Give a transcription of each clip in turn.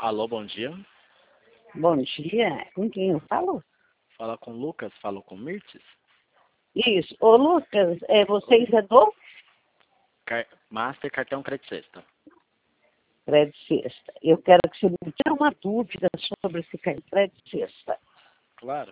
Alô, bom dia. Bom dia, com quem eu falo? Fala com o Lucas, falo com o Mirtes. Isso. Ô, Lucas, vocês é do Master Cartão Crédito Sexta. Crédito Sexta. Eu quero que você me tire uma dúvida sobre esse Crédito Sexta. Claro.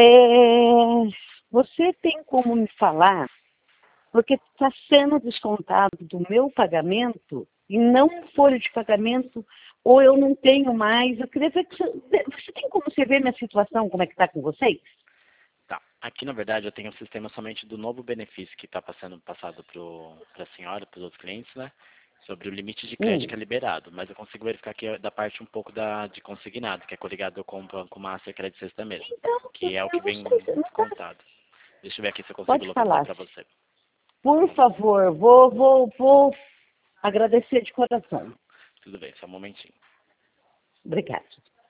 Você tem como me falar, porque está sendo descontado do meu pagamento e não folha de pagamento, ou eu não tenho mais. Eu queria ver que você tem como você ver minha situação, como é que está com vocês? Tá. Aqui, na verdade, eu tenho um sistema somente do novo benefício que está passado para a senhora, para os outros clientes, né? Sobre o limite de crédito que é liberado. Mas eu consigo verificar aqui da parte um pouco de consignado, que é coligado com o Master Crédito Sexta mesmo. Então, Que é o que eu vem não sei, descontado. Deixa eu ver aqui se eu consigo pode localizar falar. para você. Por favor, vou agradecer de coração. Tudo bem, só um momentinho. Obrigada.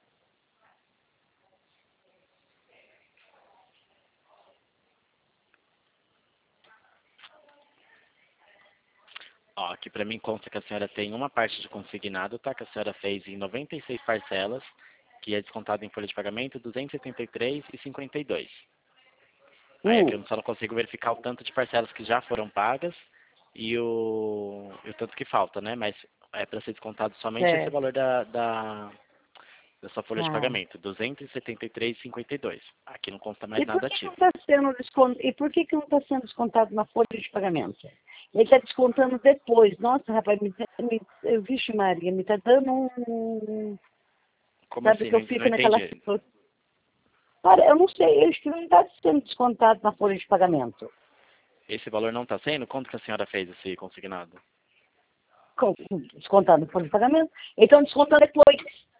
Ó, aqui para mim consta que a senhora tem uma parte de consignado, tá? Que a senhora fez em 96 parcelas, que é descontado em folha de pagamento, 273,52. Aí aqui eu só não consigo verificar o tanto de parcelas que já foram pagas e o tanto que falta, né? Mas é para ser descontado somente esse Certo. valor da sua folha de Tá. pagamento, 273,52. Aqui não consta mais E por nada que não ativo. está sendo descontado? E por que não está sendo descontado na folha de pagamento? Ele está descontando depois. Nossa, rapaz, vixe Maria, me está dando um. Como Sabe assim? que eu Não fico naquela entendi. situação. Olha, eu não sei, eu acho que não está sendo descontado na folha de pagamento. Esse valor não está sendo? Quanto que a senhora fez esse consignado? Descontado na folha de pagamento. Então descontando depois.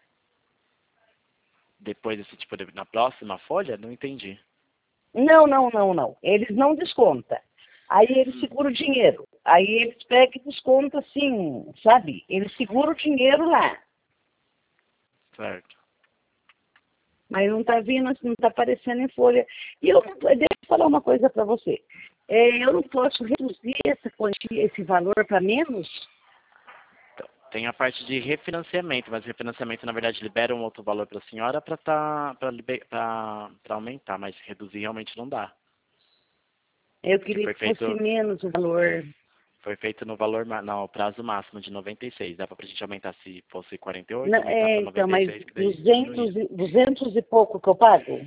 Depois desse tipo na próxima folha? Não entendi. Não. Eles não descontam. Aí eles seguram o dinheiro. Aí eles pegam e descontam assim, sabe? Eles seguram o dinheiro lá. Certo. Mas não está vindo, não está aparecendo em folha. E deixa eu falar uma coisa para você. Eu não posso reduzir essa quantia, esse valor para menos? Então, tem a parte de refinanciamento, mas refinanciamento, na verdade, libera um outro valor para a senhora para aumentar, mas reduzir realmente não dá. Eu Porque queria que fosse menos o valor. foi feito no valor, no prazo máximo de 96. Dá para a gente aumentar se fosse 48, Não, aumentar para então, mas 96, que daí diminuía. 200 e pouco que eu pago?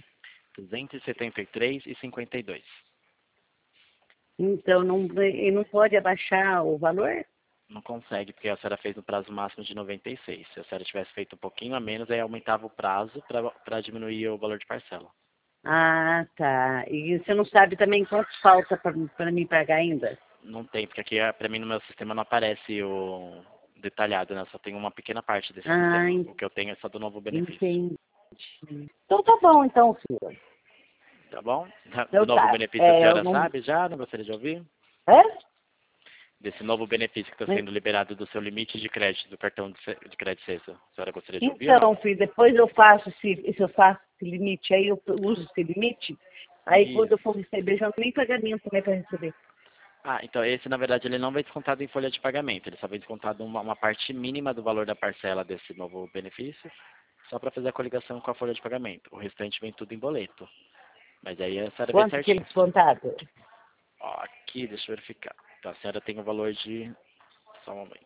273,52. Então, e não pode abaixar o valor? Não consegue, porque a senhora fez no prazo máximo de 96. Se a senhora tivesse feito um pouquinho a menos, aí aumentava o prazo para diminuir o valor de parcela. Ah, tá. E você não sabe também quanto falta para mim pagar ainda? Não tem, porque aqui para mim no meu sistema não aparece o detalhado, né? Só tem uma pequena parte desse Ah, sistema. O que eu tenho é só do novo benefício. entendi. Então tá bom, então, filho. Tá bom? Do Eu novo tá. benefício a Eu senhora não. sabe já? Não gostaria de ouvir? É? Desse novo benefício que está sendo liberado do seu limite de crédito, do cartão de crédito Sexta. A senhora gostaria de ouvir ou não? Então, filho, depois eu faço se eu faço esse limite aí, eu uso esse limite. Aí quando eu Isso. for receber, já não tem pagamento também para receber. Ah, então esse, na verdade, ele não vai descontado em folha de pagamento. Ele só vai descontado uma parte mínima do valor da parcela desse novo benefício, só para fazer a coligação com a folha de pagamento. O restante vem tudo em boleto. Mas aí a senhora vê Quanto que ele certinho. descontado? Ó, aqui, deixa eu verificar. Então, a senhora tem o valor de... Só um momento.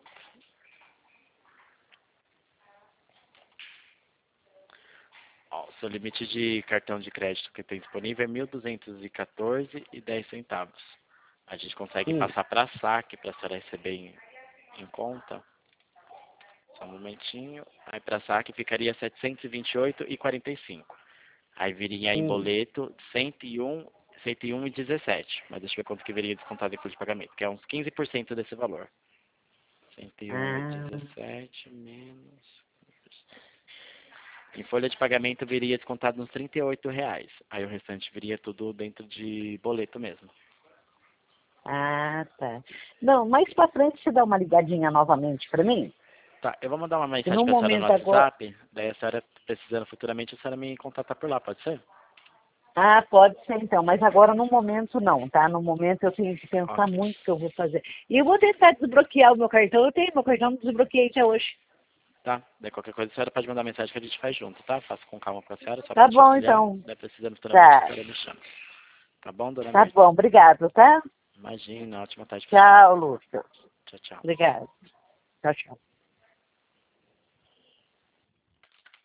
Ó, o seu limite de cartão de crédito que tem disponível é 1.214,10. A gente consegue passar para saque para a senhora receber em conta. Só um momentinho. Aí para saque ficaria 728,45. Aí viria em boleto 101,17. Mas deixa eu ver quanto que viria descontado em folha de pagamento, que é uns 15% desse valor. 101,17 menos... Em folha de pagamento viria descontado uns R$ 38. Aí o restante viria tudo dentro de boleto mesmo. Ah, tá. Não, mais para frente você dá uma ligadinha novamente para mim? Tá, eu vou mandar uma Que mensagem no para a senhora no momento agora. WhatsApp, daí a senhora precisando futuramente, a senhora me contatar por lá, pode ser? Ah, pode ser então, mas agora no momento não, tá? No momento eu tenho que pensar Ok. muito o que eu vou fazer. E eu vou tentar desbloquear o meu cartão. Eu tenho meu cartão, não desbloqueei até hoje. Tá? Daí qualquer coisa a senhora pode mandar mensagem que a gente faz junto, tá? Faço com calma pra senhora, só Tá pra te bom, auxiliar. então. Daí precisamos toda vez que a Tá. senhora me chama. Tá bom, dona Tá Mirta? bom, obrigado, tá? Imagina, ótima tarde pra senhora. Tchau, Lúcia. Tchau, tchau. Obrigada. Tchau, tchau.